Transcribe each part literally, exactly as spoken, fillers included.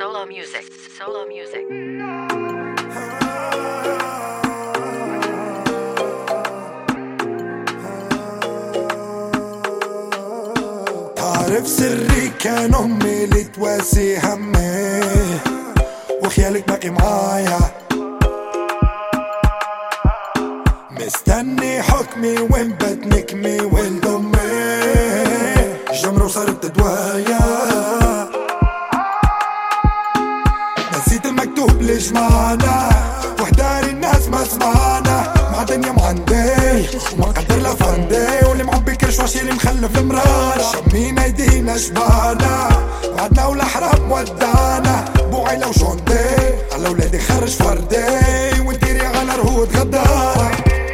Solo music, solo music. تعرف سري كان أمي اللي تواسي همي، وخيالك باقي معايا مستني حكمي وين بتنكمي وين ضمي جمرة وصارت دوايا. نسيت المكتوب ليش معنا وحداري الناس ما سمعنا، مع دنيا معندي وما قدر لفندي، واللي معبي كرش وعشي اللي مخلف المرار شمينا ايدينا شبعنا وعدنا والاحرام ودانا بوعي لو شوندي على ولادي خرج فردي وانتيري على رهود غدارة.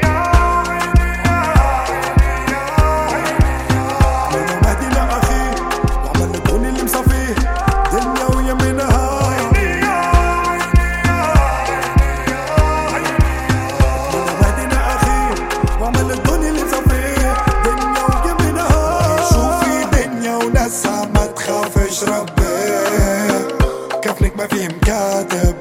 ربي كفلك ما فيه مكاتب،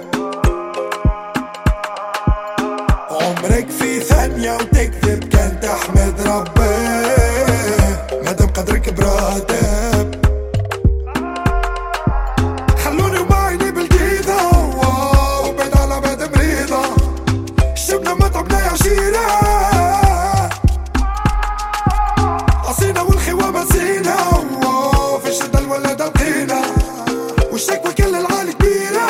عمرك في ثانية وتكذب كان تحمد ربي مادام قدرك براتب. خلوني ومعيني بالجيدة وبعد على بيت مريضة، شبنا ما تعبنا يا عشيرة عصينا والخوة مسينا في الشدة الولد القينا والشكوى كل العالي كبيرة،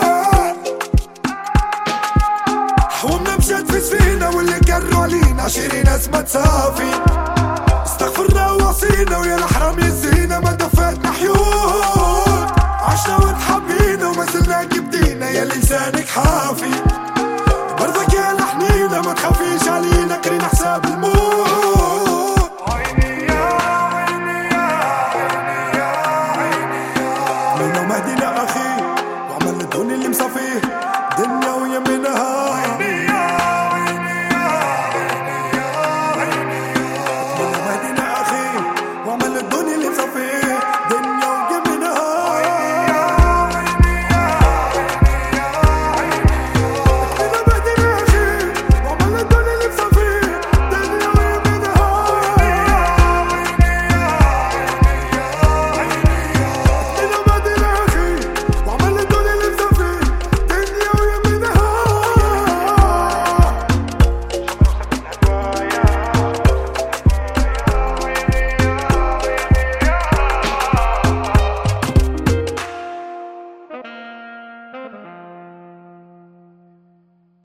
حومنا مشات في سفينة واللي كروا علينا عشرين ناس ما تسافي، استغفرنا وعصينا ويا الحرام يزينا ما دفاتنا حيوت، عشنا وتحبينا وما زلنا جبدينا يا لسانك حافي برضك يا لحنينا ما تخافيش علينا.